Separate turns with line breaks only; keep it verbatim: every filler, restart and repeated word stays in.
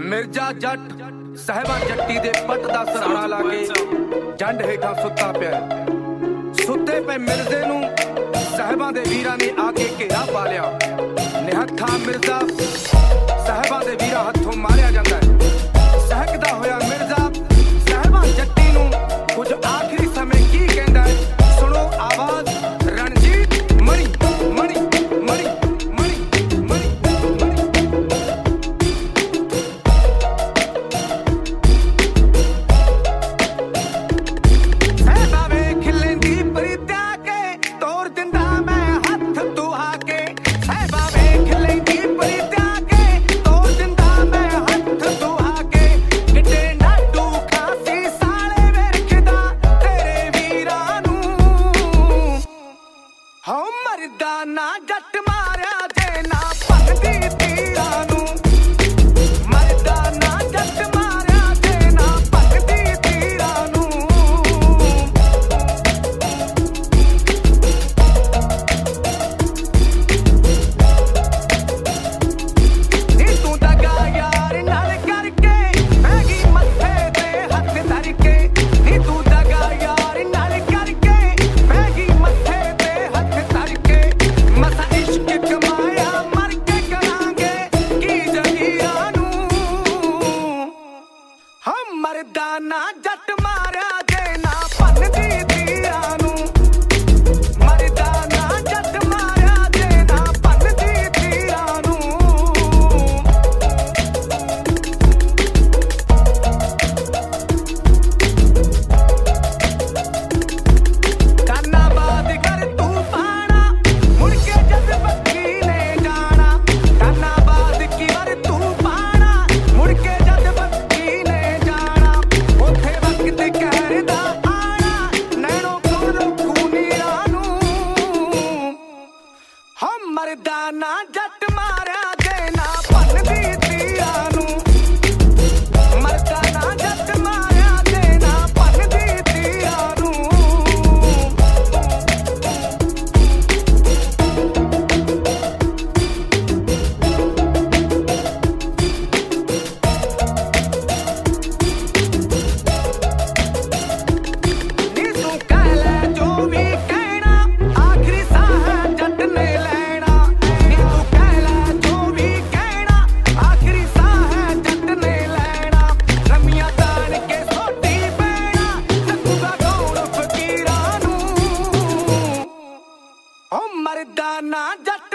ਮਿਰਜ਼ਾ ਜੱਟ ਸਾਹਿਬਾ ਜੱਟੀ ਦੇ ਪੱਟ ਦਾ ਸਰਾਣਾ ਲਾ ਕੇ ਜੰਡ ਹੇਠਾਂ ਸੁੱਤਾ ਪਿਆ। ਸੁੱਤੇ ਪਏ ਮਿਰਜ਼ੇ ਨੂੰ ਸਾਹਿਬਾਂ ਦੇ ਵੀਰਾਂ ਨੇ ਆ ਕੇ ਘੇਰਾ ਪਾ ਲਿਆ। ਨਿਹੱਥਾ ਮਿਰਜ਼ਾ ਸਾਹਿਬਾਂ ਦੇ ਵੀਰਾਂ ਹੱਥੋਂ ਮਾਰਿਆ ਜਾਂਦਾ ਹੈ। ਸਹਿਕਦਾ ਹੋਇਆ ਮਿਰਜ਼ਾ ਸਾਹਿਬਾਂ ਜੱਟੀ ਨੂੰ ਕੁਝ ਆਖਰੀ ਸਮੇਂ ਕੀ ਕਹਿੰਦਾ ਹੈ, ਸੁਣੋ ਆਵਾਜ਼ ਰਣਜੀਤ ਮਣੀ ਮਣੀ ਮਣੀ ਮਣੀ ਮਣੀ ਸਾਹਿਬਾ ਵੇਖ ਲੈਂਦੀ ਪਰੀਤਿਆ ਕੇ ਤੋੜ ਦਿੰਦਾ ਮੈਂ ਹੱਥ ਤੂੰ ਆ ਕੇ। ਸਾਹਿਬਾ ਵੇਖ ਲੈਂਦੀ ਪਰੀਤਿਆ ਕੇ ਤੋੜ ਦਿੰਦਾ ਮੈਂ ਹੱਥ ਤੂੰ ਆ ਕੇ। ਕਿਤੇ ਨਾਟੂ ਖਾਸੀ ਸਾਲੇ ਵੇਖਦਾ ਤੇਰੇ ਵੀਰਾਂ ਨੂੰ। ਹਾਂ ਮਰਦਾ ਨਾ ਜੱਟ ਮਾਰਿਆ ਜੇ ਨਾ ਭੰਨਦੀ ਤੀਰਾਂ ਨੂੰ। ਮਰਦਾ ਨਾ ਜੱਟ ਮਾਰਿਆ ਜੇ ਨਾ ਭੰਨਦੀ ਤੀਰਾਂ ਨੂੰ। ਨੀ ਤੂੰ ਦਗਾ ਯਾਰ ਨਾਲ ਕਰਕੇ ਬਹਿ ਗਈ ਮੱਥੇ ਤੇ ਹੱਥ ਧਰ ਕੇ। ਨੀ ਤੂੰ ਦਗਾ ਯਾਰ ਨਾਲ ਕਰਕੇ ਬਹਿ ਗਈ ਮੱਥੇ ਤੇ ਹੱਥ ਧਰ ਕੇ। ਮਸਾ ਇਸ਼ਕ ਕਮਾਇਆ ਮਰ ਕੇ ਕਰਾਂਗੇ ਕੀ ਜਗੀਰਾਂ ਨੂੰ। ਹਾਂ ਮਰਦਾ ਨਾ ਜੱਟ ਮਾਰਿਆ ਜੇ ਨਾ ਭੰਨਦੀ ਤੀਰਾਂ ਨੂੰ। ਮਰਦਾ ਨਾ ਜੱਟ ਮਾਰਿਆ ਜੇ ਨਾ ਭੰਨਦੀ ਤੀਰਾਂ ਨੂੰ। ਧੰਨਵਾਦ ਕਰ ਤੂੰ ਪਾਣਾ ਮੁੜ ਕੇ ਜਦ ਬੱਕੀ ਨੇ ਜਾਣਾ। ਧੰਨਵਾਦ ਕੀ ਵਰ ਤੂੰ ਪਾਣਾ ਮੁੜ ਕੇ ਜਦ ਬੱਕੀ ਨੇ ਜਾਣਾ। ਉੱਥੇ ਵਕਤ ਕਹਿਰਦਾ ਆਣਾ ਨੈਣੋ ਕੋਲ ਰੋਕੂ ਨੀਰਾਂ ਨੂੰ। ਹਾਂ ਮਰਦਾ ਨਾ ਜੱਟ ਮਾਰਿਆ ਜੇ ਨਾ ਭੰਨਦੀ ਤੀਰਾਂ ਨੂੰ। ਮਰਦਾ ਨਾ ਜੱਟ ਮਾਰਿਆ ਜੇ ਨਾ ਭੰਨਦੀ ਤੀਰਾਂ ਨੂੰ। ਨੀ ਤੂੰ ਕਹਿ ਲੈ ਜੋ ਵੀ ਕਹਿਣਾ ਆਖਰੀ ਸਾਹ ਹੈ ਜੱਟ ਨੇ ਲੈਣਾ। ਨੀ ਤੂੰ ਕਹਿ ਲੈ ਜੋ ਵੀ ਕਹਿਣਾ ਆਖਰੀ ਸਾਹ ਹੈ ਜੱਟ ਨੇ ਲੈਣਾ। ਰਮੀਆਂ ਤਾਣ ਕੇ ਸੋਟੀ ਪੈਣਾ ਲੱਗੂਗਾ ਕੌਣ ਫਕੀਰਾਂ ਨੂੰ। ਓ ਮਰਦਾ ਨਾ ਜੱਟ